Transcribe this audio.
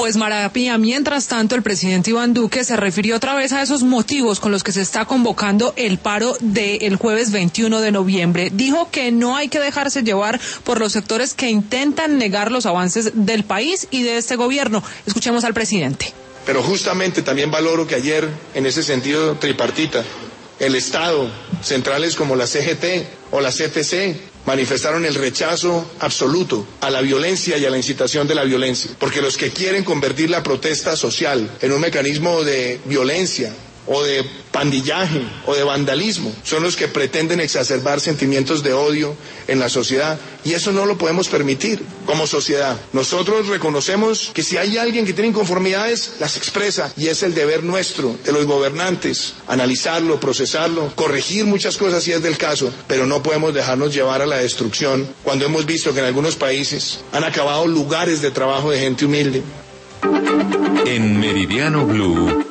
Pues María Pía, mientras tanto, el presidente Iván Duque se refirió otra vez a esos motivos con los que se está convocando el paro del jueves 21 de noviembre. Dijo que no hay que dejarse llevar por los sectores que intentan negar los avances del país y de este gobierno. Escuchemos al presidente. Pero justamente también valoro que ayer, en ese sentido tripartita, el Estado, centrales como la CGT o la CTC, manifestaron el rechazo absoluto a la violencia y a la incitación de la violencia. Porque los que quieren convertir la protesta social en un mecanismo de violencia o de pandillaje o de vandalismo son los que pretenden exacerbar sentimientos de odio en la sociedad, y eso no lo podemos permitir como sociedad. Nosotros reconocemos que si hay alguien que tiene inconformidades, las expresa, y es el deber nuestro, de los gobernantes, analizarlo, procesarlo, corregir muchas cosas si es del caso, pero no podemos dejarnos llevar a la destrucción cuando hemos visto que en algunos países han acabado lugares de trabajo de gente humilde. En Meridiano Blue.